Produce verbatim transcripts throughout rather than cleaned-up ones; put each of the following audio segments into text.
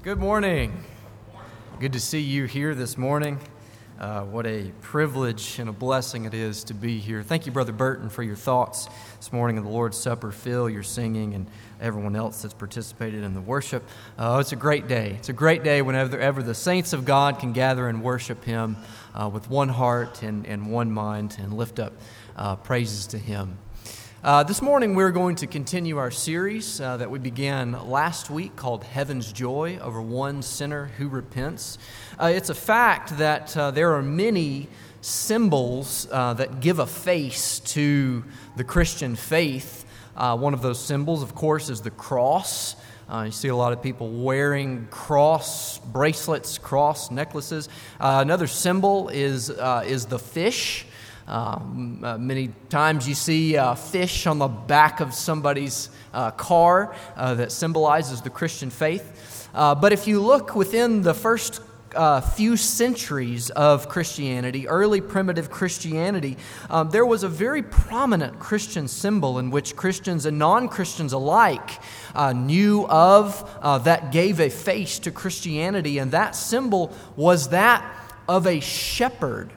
Good morning. Good to see you here this morning. Uh, what a privilege and a blessing it is to be here. Thank you, Brother Burton, for your thoughts this morning in the Lord's Supper. Phil, your singing, and everyone else that's participated in the worship. Uh, it's a great day. It's a great day whenever ever the saints of God can gather and worship Him uh, with one heart and, and one mind and lift up uh, praises to Him. Uh, this morning we're going to continue our series uh, that we began last week called Heaven's Joy over one sinner who repents. Uh, it's a fact that uh, there are many symbols uh, that give a face to the Christian faith. Uh, one of those symbols, of course, is the cross. Uh, you see a lot of people wearing cross bracelets, cross necklaces. Uh, another symbol is uh, is the fish. Um, uh, many times you see uh, fish on the back of somebody's uh, car uh, that symbolizes the Christian faith. Uh, but if you look within the first uh, few centuries of Christianity, early primitive Christianity, um, there was a very prominent Christian symbol in which Christians and non-Christians alike uh, knew of uh, that gave a face to Christianity, and that symbol was that of a shepherd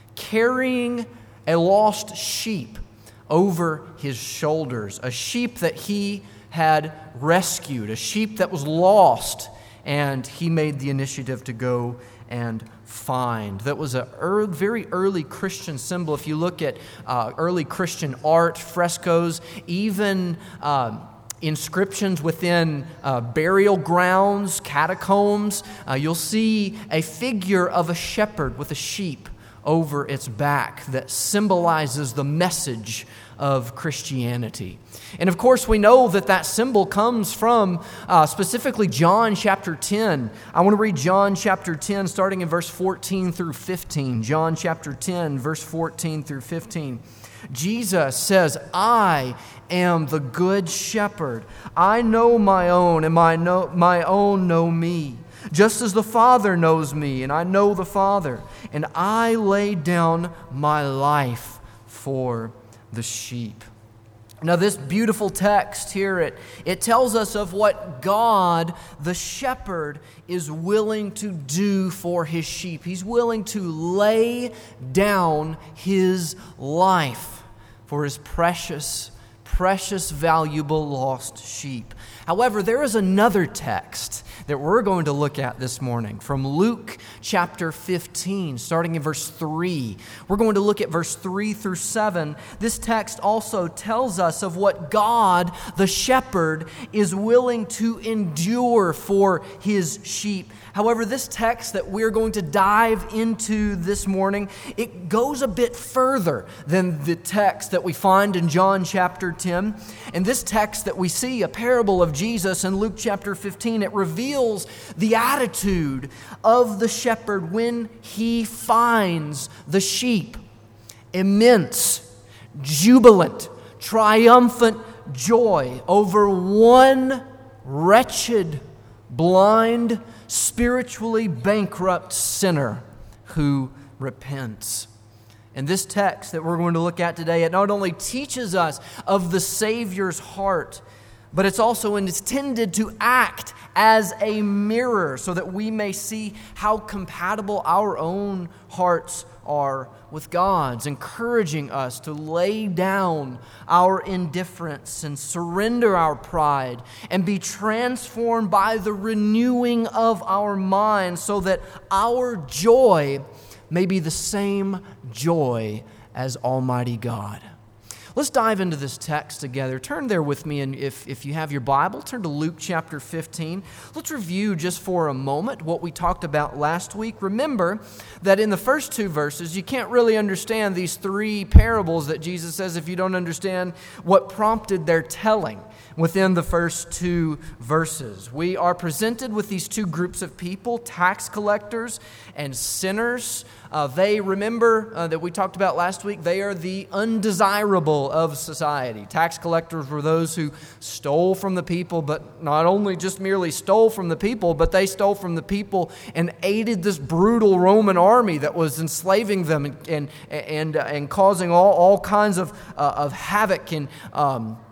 carrying a lost sheep over his shoulders, a sheep that he had rescued, a sheep that was lost, and he made the initiative to go and find. That was a early, very early Christian symbol. If you look at uh, early Christian art, frescoes, even uh, inscriptions within uh, burial grounds, catacombs, uh, you'll see a figure of a shepherd with a sheep over its back that symbolizes the message of Christianity. And of course, we know that that symbol comes from uh, specifically John chapter ten. I want to read John chapter ten, starting in verse fourteen through fifteen. John chapter ten, verse fourteen through fifteen. Jesus says, "I am the good shepherd. I know my own, and my, know, my own know me. Just as the Father knows me, and I know the Father, and I lay down my life for the sheep." Now, this beautiful text here, it, it tells us of what God, the shepherd, is willing to do for his sheep. He's willing to lay down his life for his precious, precious, valuable lost sheep. However, there is another text that we're going to look at this morning from Luke chapter fifteen, starting in verse three. We're going to look at verse three through seven. This text also tells us of what God, the shepherd, is willing to endure for his sheep. However, this text that we're going to dive into this morning, it goes a bit further than the text that we find in John chapter ten. And this text that we see, a parable of Jesus in Luke chapter fifteen, it reveals the attitude of the shepherd when he finds the sheep. Immense, jubilant, triumphant joy over one wretched, blind, spiritually bankrupt sinner who repents. And this text that we're going to look at today, it not only teaches us of the Savior's heart, but it's also intended to act as a mirror so that we may see how compatible our own hearts are with God's, encouraging us to lay down our indifference and surrender our pride and be transformed by the renewing of our minds so that our joy may be the same joy as Almighty God. Let's dive into this text together. Turn there with me, and if, if you have your Bible, turn to Luke chapter fifteen. Let's review just for a moment what we talked about last week. Remember that in the first two verses, you can't really understand these three parables that Jesus says if you don't understand what prompted their telling within the first two verses. We are presented with these two groups of people, tax collectors and sinners. Uh, they, remember uh, that we talked about last week, they are the undesirable of society. Tax collectors were those who stole from the people, but not only just merely stole from the people, but they stole from the people and aided this brutal Roman army that was enslaving them and and and, uh, and causing all, all kinds of uh, of havoc and um,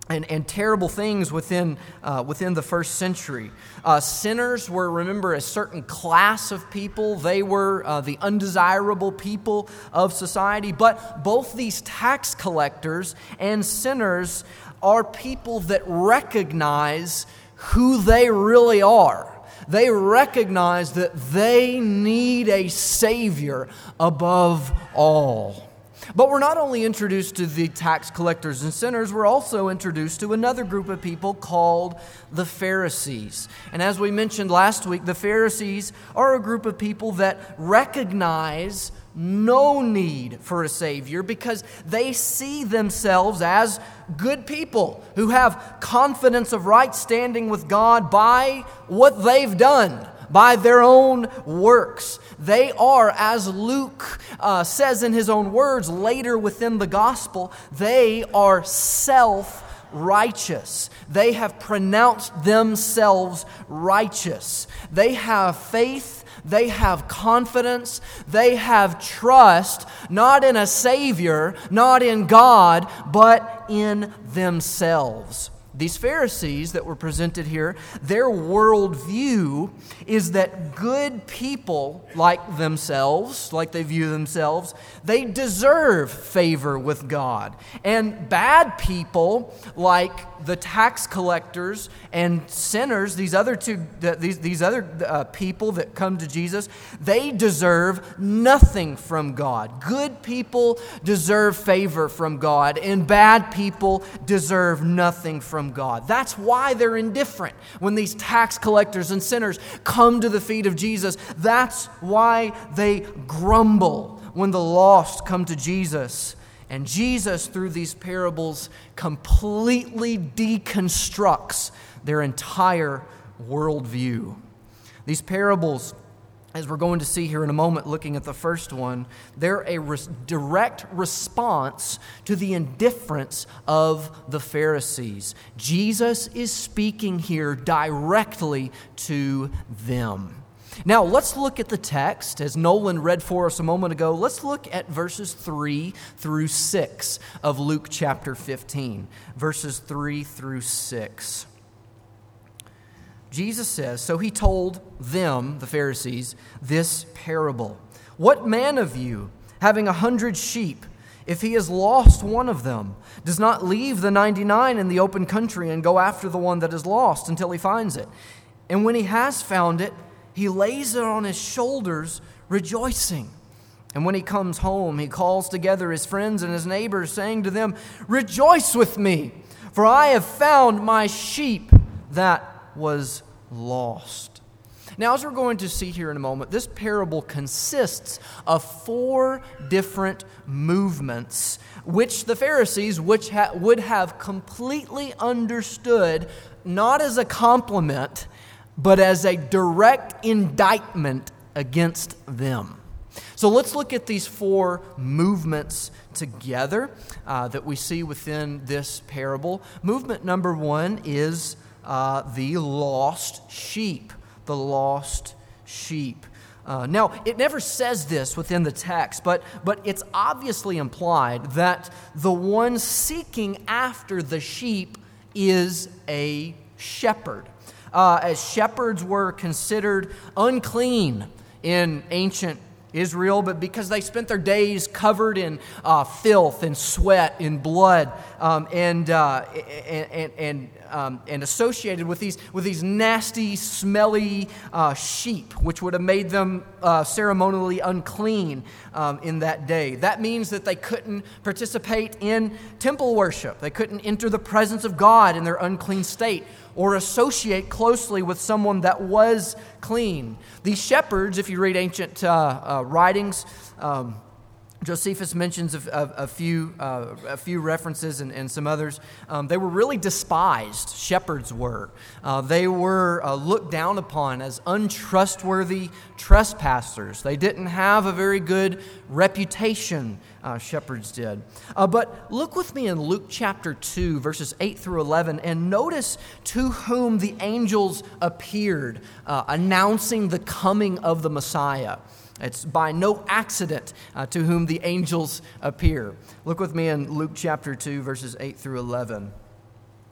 And, and terrible things within uh, within the first century. Uh, sinners were, remember, a certain class of people. They were uh, the undesirable people of society. But both these tax collectors and sinners are people that recognize who they really are. They recognize that they need a Savior above all. But we're not only introduced to the tax collectors and sinners, we're also introduced to another group of people called the Pharisees. And as we mentioned last week, the Pharisees are a group of people that recognize no need for a Savior because they see themselves as good people who have confidence of right standing with God by what they've done, by their own works. They are, as Luke uh, says in his own words later within the gospel, they are self-righteous. They have pronounced themselves righteous. They have faith. They have confidence. They have trust, not in a Savior, not in God, but in themselves. These Pharisees that were presented here, their worldview is that good people like themselves, like they view themselves, they deserve favor with God. And bad people like the tax collectors and sinners, these other two, these, these other uh, people that come to Jesus, they deserve nothing from God. Good people deserve favor from God, and bad people deserve nothing from God. That's why they're indifferent when these tax collectors and sinners come to the feet of Jesus. That's why they grumble when the lost come to Jesus. And Jesus, through these parables, completely deconstructs their entire worldview. These parables, as we're going to see here in a moment, looking at the first one, they're a res- direct response to the indifference of the Pharisees. Jesus is speaking here directly to them. Now, let's look at the text. As Nolan read for us a moment ago, let's look at verses three through six of Luke chapter fifteen. Verses three through six. Jesus says, "So he told them," the Pharisees, "this parable. What man of you, having a hundred sheep, if he has lost one of them, does not leave the ninety-nine in the open country and go after the one that is lost until he finds it? And when he has found it, he lays it on his shoulders, rejoicing. And when he comes home, he calls together his friends and his neighbors, saying to them, 'Rejoice with me, for I have found my sheep that was lost.'" Now, as we're going to see here in a moment, this parable consists of four different movements, which the Pharisees which ha- would have completely understood not as a compliment, but as a direct indictment against them. So let's look at these four movements together uh, that we see within this parable. Movement number one is uh, the lost sheep. The lost sheep. Uh, now, it never says this within the text, but, but it's obviously implied that the one seeking after the sheep is a shepherd. Uh, as shepherds were considered unclean in ancient Israel, but because they spent their days covered in uh, filth and sweat and blood, um, and, uh, and and and um, and associated with these with these nasty, smelly uh, sheep, which would have made them uh, ceremonially unclean um, in that day. That means that they couldn't participate in temple worship. They couldn't enter the presence of God in their unclean state, or associate closely with someone that was clean. These shepherds, if you read ancient uh, uh, writings, um, Josephus mentions a, a, a few uh, a few references and, and some others. Um, they were really despised, shepherds were. Uh, they were uh, looked down upon as untrustworthy trespassers. They didn't have a very good reputation, uh, shepherds did. Uh, but look with me in Luke chapter two, verses eight through eleven, and notice to whom the angels appeared, uh, announcing the coming of the Messiah. It's by no accident uh, to whom the angels appear. Look with me in Luke chapter two, verses eight through eleven.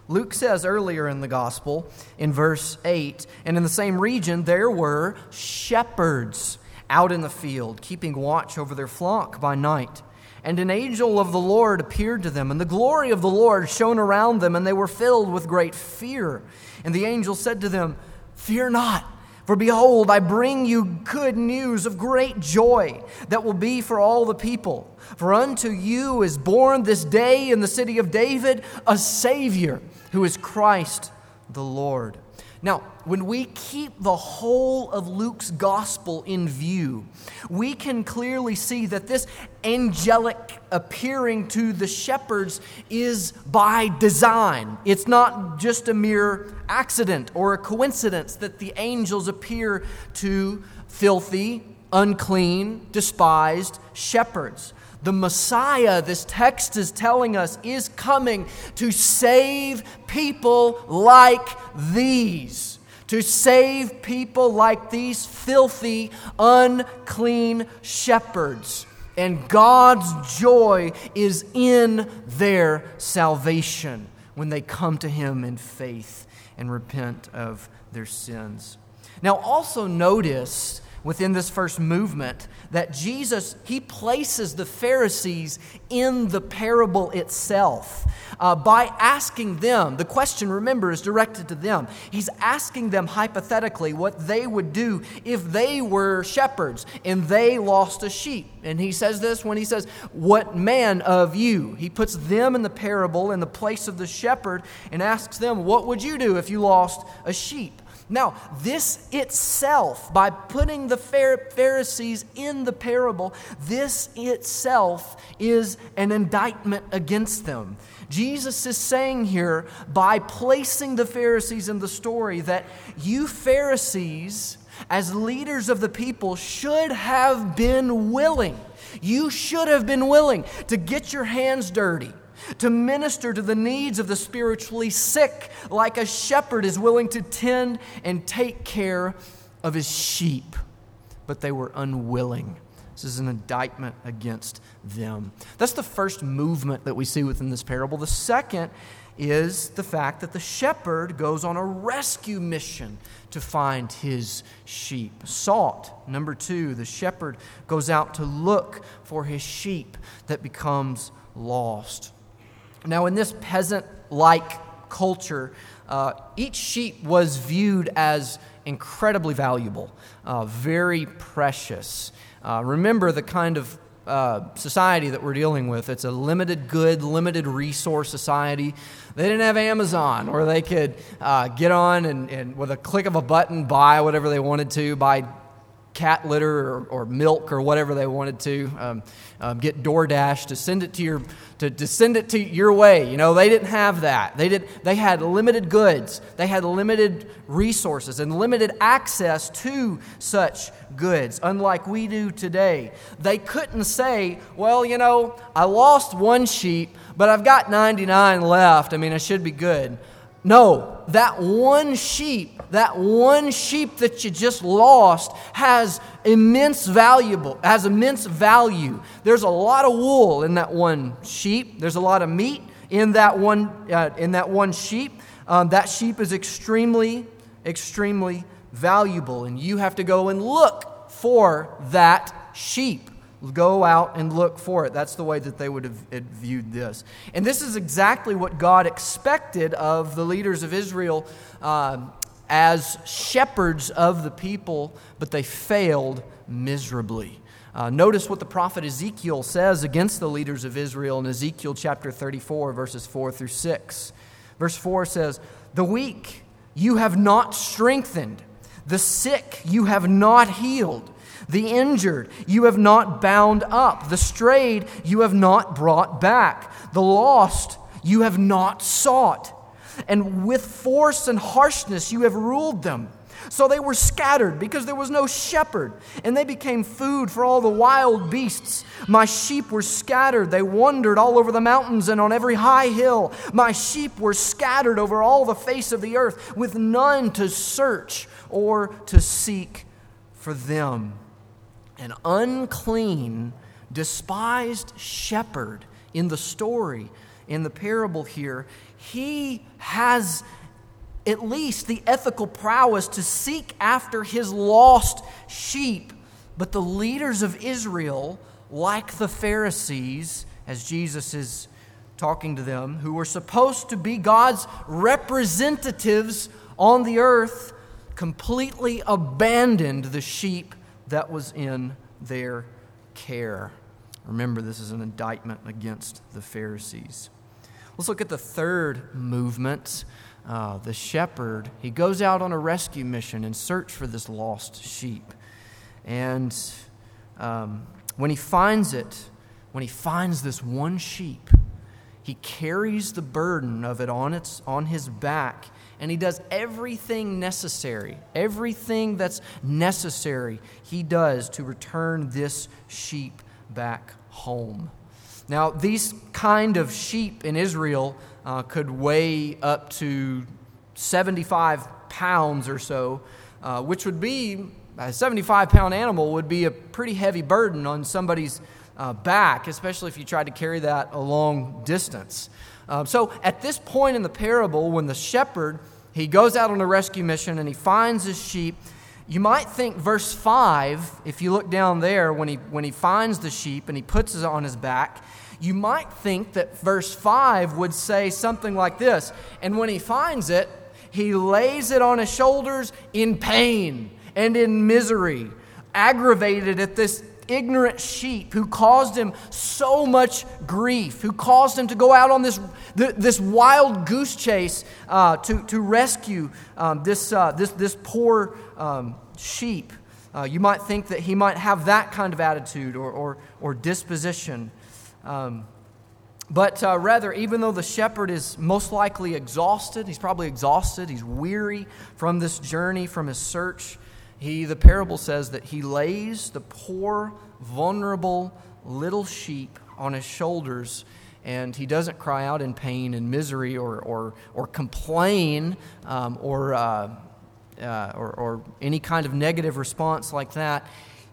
Luke says earlier in the gospel, in verse eight, and in the same region there were shepherds out in the field, keeping watch over their flock by night. And an angel of the Lord appeared to them, and the glory of the Lord shone around them, and they were filled with great fear. And the angel said to them, "Fear not, for behold, I bring you good news of great joy that will be for all the people. For unto you is born this day in the city of David a Savior, who is Christ the Lord." Now, when we keep the whole of Luke's gospel in view, we can clearly see that this angelic appearing to the shepherds is by design. It's not just a mere accident or a coincidence that the angels appear to filthy, unclean, despised shepherds. The Messiah, this text is telling us, is coming to save people like these. To save people like these filthy, unclean shepherds. And God's joy is in their salvation when they come to Him in faith and repent of their sins. Now also notice within this first movement that Jesus, He places the Pharisees in the parable itself uh, by asking them, the question, remember, is directed to them. He's asking them hypothetically what they would do if they were shepherds and they lost a sheep. And He says this when He says, "What man of you?" He puts them in the parable in the place of the shepherd and asks them, "What would you do if you lost a sheep?" Now, this itself, by putting the Pharisees in the parable, this itself is an indictment against them. Jesus is saying here, by placing the Pharisees in the story, that you Pharisees, as leaders of the people, should have been willing. You should have been willing to get your hands dirty, to minister to the needs of the spiritually sick, like a shepherd is willing to tend and take care of his sheep. But they were unwilling. This is an indictment against them. That's the first movement that we see within this parable. The second is the fact that the shepherd goes on a rescue mission to find his sheep. Sought. Number two, the shepherd goes out to look for his sheep that becomes lost. Now, in this peasant-like culture, uh, each sheep was viewed as incredibly valuable, uh, very precious. Uh, remember the kind of uh, society that we're dealing with. It's a limited good, limited resource society. They didn't have Amazon, or they could uh, get on and, and with a click of a button buy whatever they wanted to, buy cat litter or, or milk or whatever they wanted to, um, um, get DoorDash to send it to your to, to send it to your way. You know, they didn't have that. They did. They had limited goods. They had limited resources and limited access to such goods, unlike we do today. They couldn't say, well, you know, I lost one sheep, but I've got ninety-nine left. I mean, I should be good. No, that one sheep, that one sheep that you just lost has immense valuable, has immense value. There's a lot of wool in that one sheep. There's a lot of meat in that one uh, in that one sheep. Um, that sheep is extremely, extremely valuable, and you have to go and look for that sheep. Go out and look for it. That's the way that they would have viewed this. And this is exactly what God expected of the leaders of Israel uh, as shepherds of the people, but they failed miserably. Uh, notice what the prophet Ezekiel says against the leaders of Israel in Ezekiel chapter thirty-four, verses four through six. Verse four says, "The weak you have not strengthened, the sick you have not healed, the injured you have not bound up, the strayed you have not brought back, the lost you have not sought. And with force and harshness you have ruled them. So they were scattered because there was no shepherd, and they became food for all the wild beasts. My sheep were scattered. They wandered all over the mountains and on every high hill. My sheep were scattered over all the face of the earth, with none to search or to seek for them." An unclean, despised shepherd in the story in the parable here, he has at least the ethical prowess to seek after his lost sheep. But the leaders of Israel, like the Pharisees, as Jesus is talking to them, who were supposed to be God's representatives on the earth, completely abandoned the sheep that was in their care. Remember, this is an indictment against the Pharisees. Let's look at the third movement. Uh, the shepherd, he goes out on a rescue mission in search for this lost sheep. And um, when he finds it, when he finds this one sheep, he carries the burden of it on its on his back, and he does everything necessary, everything that's necessary he does to return this sheep back home. Now, these kind of sheep in Israel uh, could weigh up to seventy-five pounds or so, uh, which would be, a seventy-five pound animal would be a pretty heavy burden on somebody's uh, back, especially if you tried to carry that a long distance. Uh, so at this point in the parable, when the shepherd, he goes out on a rescue mission and he finds his sheep, you might think verse five, if you look down there, when he when he finds the sheep and he puts it on his back, you might think that verse five would say something like this: and when he finds it, he lays it on his shoulders in pain and in misery, aggravated at this ignorant sheep who caused him so much grief, who caused him to go out on this this wild goose chase uh, to to rescue um, this uh, this this poor um, sheep. Uh, you might think that he might have that kind of attitude or or, or disposition. Um, but uh, rather, even though the shepherd is most likely exhausted, he's probably exhausted, he's weary from this journey, from his search, he, the parable says that he lays the poor, vulnerable little sheep on his shoulders, and he doesn't cry out in pain and misery or or, or complain um, or, uh, uh, or or any kind of negative response like that.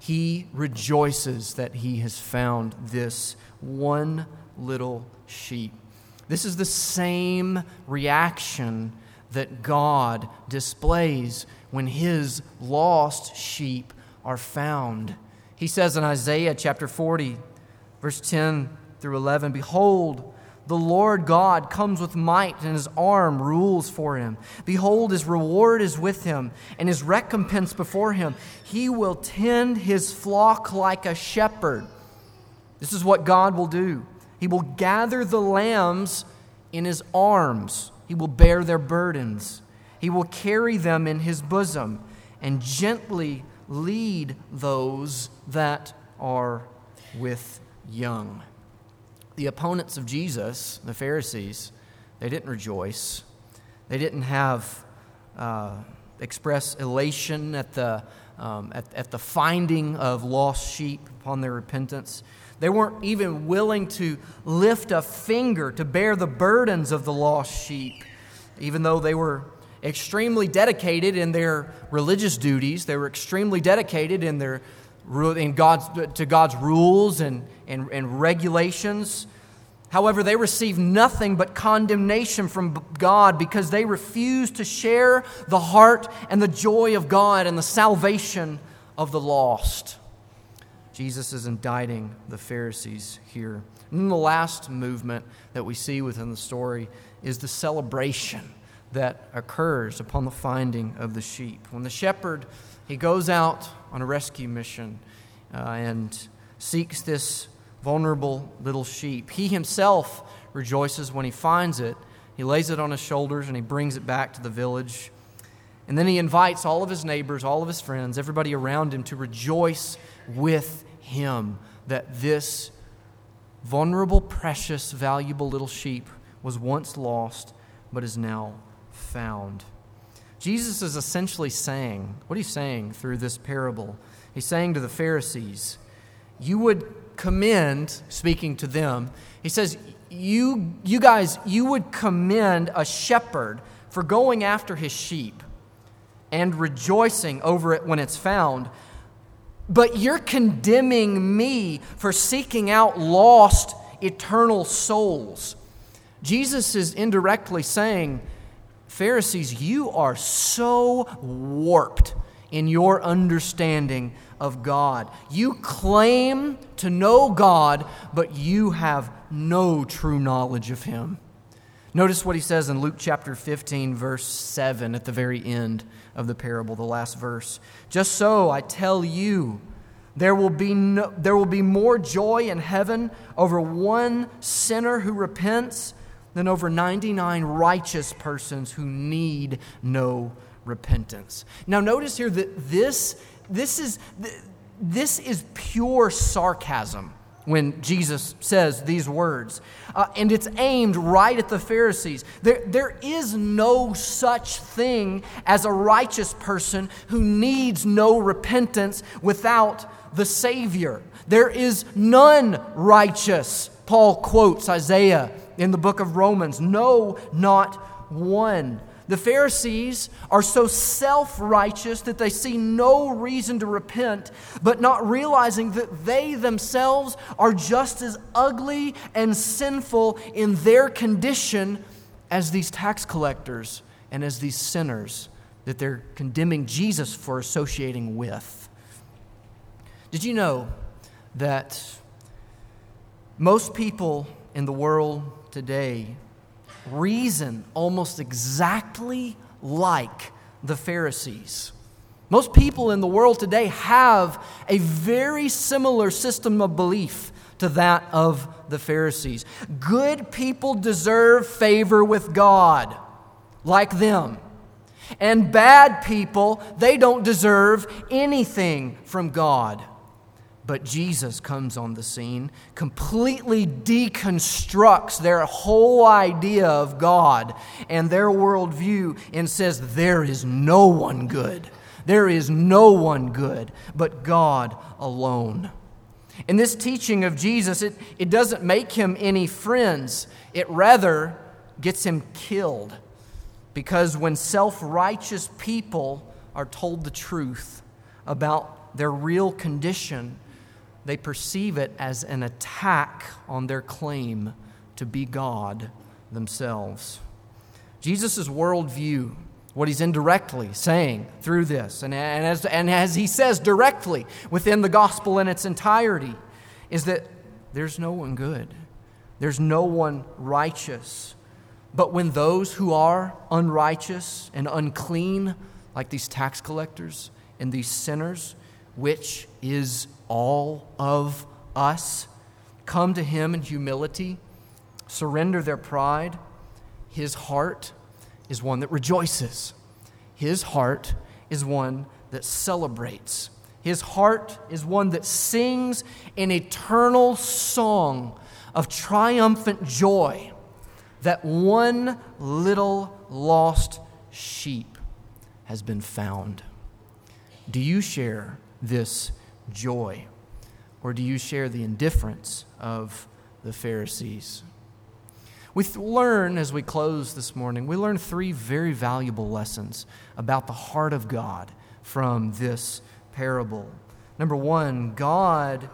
He rejoices that he has found this one little sheep. This is the same reaction that God displays when his lost sheep are found. He says in Isaiah chapter forty, verse ten through eleven, "Behold, the Lord God comes with might, and his arm rules for him. Behold, his reward is with him, and his recompense before him. He will tend his flock like a shepherd." This is what God will do. He will gather the lambs in his arms. He will bear their burdens. He will carry them in his bosom and gently lead those that are with young. The opponents of Jesus, the Pharisees, they didn't rejoice. They didn't have uh, express elation at the um, at, at the finding of lost sheep upon their repentance. They weren't even willing to lift a finger to bear the burdens of the lost sheep, even though they were extremely dedicated in their religious duties. They were extremely dedicated in their in God's to God's rules and, and, and regulations. However, they received nothing but condemnation from God because they refused to share the heart and the joy of God and the salvation of the lost. Jesus is indicting the Pharisees here. And then the last movement that we see within the story is the celebration that occurs upon the finding of the sheep. When the shepherd, he goes out on a rescue mission uh, and seeks this vulnerable little sheep. He himself rejoices when he finds it. He lays it on his shoulders and he brings it back to the village. And then he invites all of his neighbors, all of his friends, everybody around him to rejoice with him that this vulnerable, precious, valuable little sheep was once lost but is now found. Jesus is essentially saying, what are you saying through this parable? He's saying to the Pharisees, you would commend, speaking to them, he says, you, you guys, you would commend a shepherd for going after his sheep and rejoicing over it when it's found, but you're condemning me for seeking out lost eternal souls. Jesus is indirectly saying, Pharisees, you are so warped in your understanding of God. You claim to know God, but you have no true knowledge of Him. Notice what he says in Luke chapter fifteen, verse seven, at the very end of the parable, the last verse. Just so I tell you, there will be no, there will be more joy in heaven over one sinner who repents than over ninety-nine righteous persons who need no repentance. Now notice here that this, this is, this is pure sarcasm when Jesus says these words. Uh, and it's aimed right at the Pharisees. There, there is no such thing as a righteous person who needs no repentance without the Savior. There is none righteous. Paul quotes Isaiah in the book of Romans. No, not one. The Pharisees are so self-righteous that they see no reason to repent, but not realizing that they themselves are just as ugly and sinful in their condition as these tax collectors and as these sinners that they're condemning Jesus for associating with. Did you know that most people in the world today reason almost exactly like the Pharisees? Most people in the world today have a very similar system of belief to that of the Pharisees. Good people deserve favor with God, like them. And bad people, they don't deserve anything from God. But Jesus comes on the scene, completely deconstructs their whole idea of God and their worldview and says, there is no one good. There is no one good but God alone. In this teaching of Jesus, it, it doesn't make him any friends. It rather gets him killed. Because when self-righteous people are told the truth about their real condition, they perceive it as an attack on their claim to be God themselves. Jesus' worldview, what he's indirectly saying through this, and, and, as, and as he says directly within the gospel in its entirety, is that there's no one good. There's no one righteous. But when those who are unrighteous and unclean, like these tax collectors and these sinners, which is all of us, come to him in humility, surrender their pride, his heart is one that rejoices. His heart is one that celebrates. His heart is one that sings an eternal song of triumphant joy that one little lost sheep has been found. Do you share this joy, or do you share the indifference of the Pharisees? We learn, as we close this morning, we learn three very valuable lessons about the heart of God from this parable. Number one, God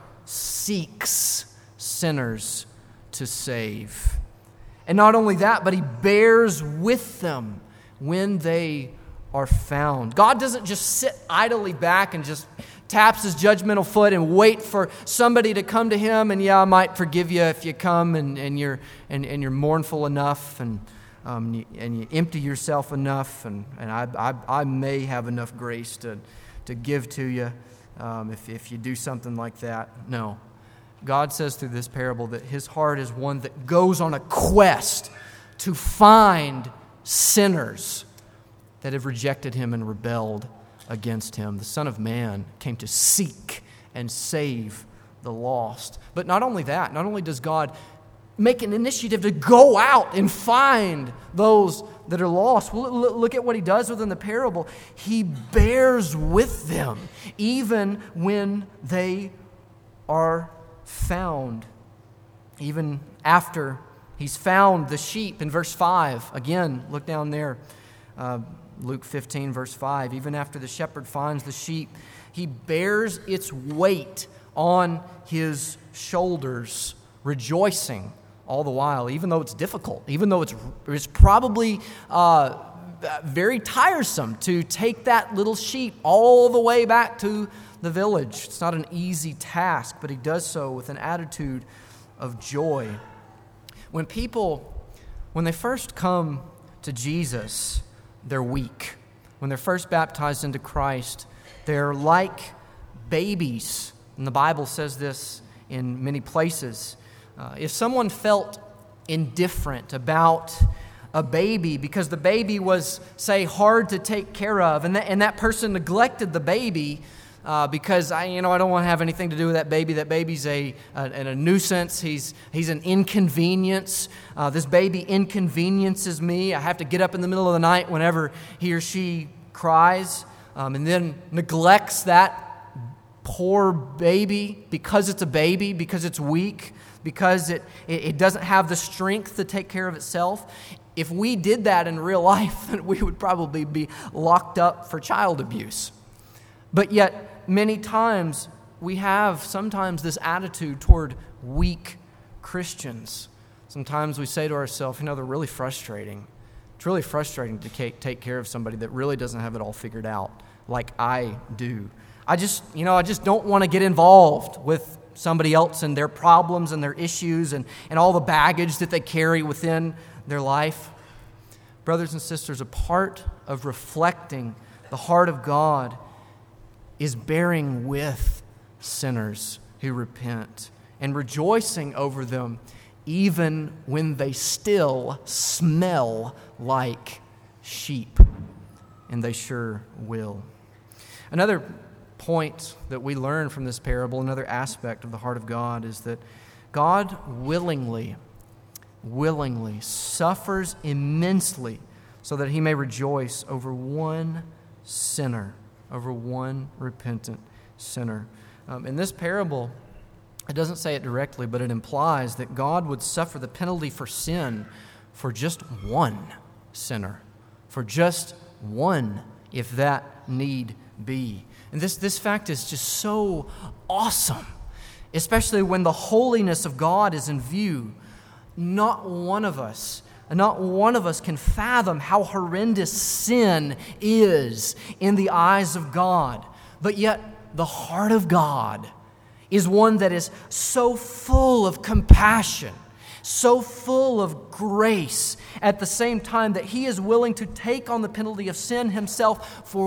seeks sinners to save. And not only that, but he bears with them when they are found. God doesn't just sit idly back and just taps his judgmental foot and wait for somebody to come to him, and yeah, I might forgive you if you come and, and you're and, and you're mournful enough and um, you, and you empty yourself enough, and, and I, I I may have enough grace to to give to you um, if if you do something like that. No, God says through this parable that his heart is one that goes on a quest to find sinners that have rejected him and rebelled against him. The Son of Man came to seek and save the lost. But not only that, not only does God make an initiative to go out and find those that are lost. Well, look at what he does within the parable. He bears with them even when they are found. Even after he's found the sheep in verse five. Again, look down there. Uh, Luke fifteen, verse five, even after the shepherd finds the sheep, he bears its weight on his shoulders, rejoicing all the while, even though it's difficult, even though it's, it's probably uh, very tiresome to take that little sheep all the way back to the village. It's not an easy task, but he does so with an attitude of joy. When people, when they first come to Jesus, they're weak. When they're first baptized into Christ, they're like babies. And the Bible says this in many places. Uh, if someone felt indifferent about a baby because the baby was, say, hard to take care of, and that, and that person neglected the baby uh, because I, you know, I don't want to have anything to do with that baby. That baby's a a, a nuisance. He's he's an inconvenience. Uh, this baby inconveniences me. I have to get up in the middle of the night whenever he or she cries, um, and then neglects that poor baby because it's a baby, because it's weak, because it, it, it doesn't have the strength to take care of itself. If we did that in real life, then we would probably be locked up for child abuse. But yet, many times, we have sometimes this attitude toward weak Christians. Sometimes we say to ourselves, you know, they're really frustrating. It's really frustrating to take care of somebody that really doesn't have it all figured out like I do. I just, you know, I just don't want to get involved with somebody else and their problems and their issues and, and all the baggage that they carry within their life. Brothers and sisters, a part of reflecting the heart of God is bearing with sinners who repent and rejoicing over them even when they still smell like sheep. And they sure will. Another point that we learn from this parable, another aspect of the heart of God, is that God willingly, willingly suffers immensely so that he may rejoice over one sinner, over one repentant sinner. Um, in this parable, it doesn't say it directly, but it implies that God would suffer the penalty for sin for just one sinner, for just one, if that need be. And this, this fact is just so awesome, especially when the holiness of God is in view. Not one of us, not one of us can fathom how horrendous sin is in the eyes of God. But yet, the heart of God is one that is so full of compassion, so full of grace, at the same time that he is willing to take on the penalty of sin himself for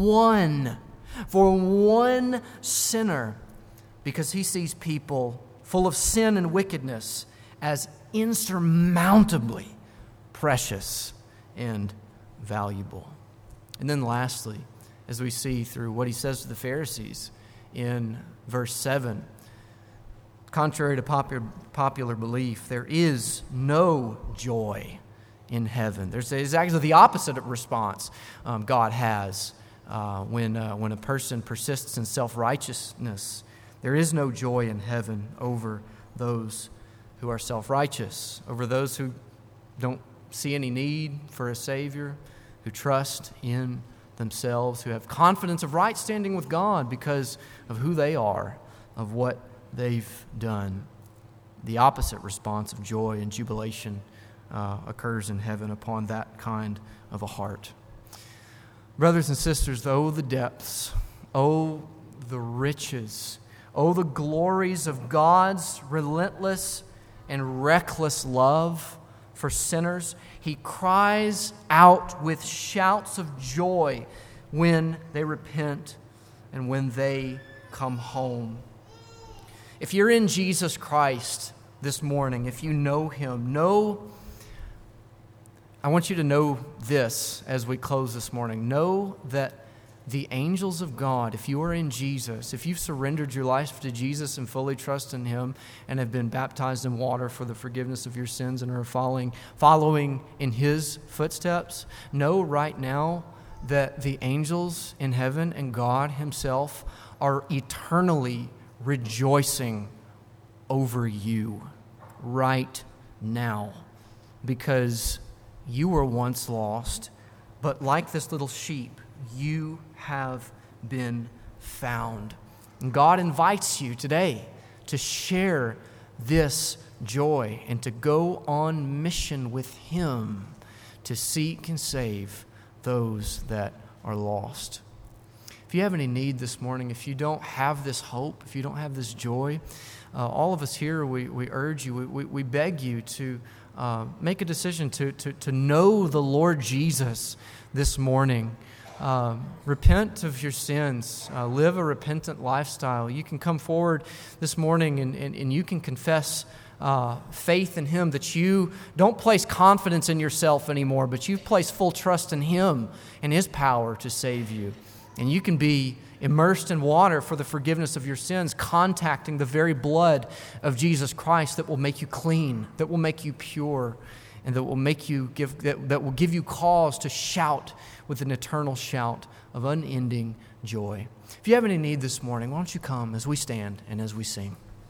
one For one sinner, because he sees people full of sin and wickedness as insurmountably precious and valuable. And then lastly, as we see through what he says to the Pharisees in verse seven, contrary to popular, popular belief, there is no joy in heaven. There's exactly the opposite of response um, God has Uh, when uh, when a person persists in self-righteousness. There is no joy in heaven over those who are self-righteous, over those who don't see any need for a Savior, who trust in themselves, who have confidence of right standing with God because of who they are, of what they've done. The opposite response of joy and jubilation uh, occurs in heaven upon that kind of a heart. Brothers and sisters, oh, the depths, oh, the riches, oh, the glories of God's relentless and reckless love for sinners. He cries out with shouts of joy when they repent and when they come home. If you're in Jesus Christ this morning, if you know him, know I want you to know this as we close this morning. Know that the angels of God, if you are in Jesus, if you've surrendered your life to Jesus and fully trust in him and have been baptized in water for the forgiveness of your sins and are following, following in his footsteps, know right now that the angels in heaven and God himself are eternally rejoicing over you right now, because you were once lost, but like this little sheep, you have been found. And God invites you today to share this joy and to go on mission with Him to seek and save those that are lost. If you have any need this morning, if you don't have this hope, if you don't have this joy, uh, all of us here, we, we urge you, we, we, we beg you to uh, make a decision to, to, to know the Lord Jesus this morning. Uh, repent of your sins. Uh, live a repentant lifestyle. You can come forward this morning and, and, and you can confess uh, faith in Him, that you don't place confidence in yourself anymore, but you place full trust in Him and His power to save you. And you can be immersed in water for the forgiveness of your sins, contacting the very blood of Jesus Christ that will make you clean, that will make you pure, and that will make you give that, that will give you cause to shout with an eternal shout of unending joy. If you have any need this morning, why don't you come as we stand and as we sing.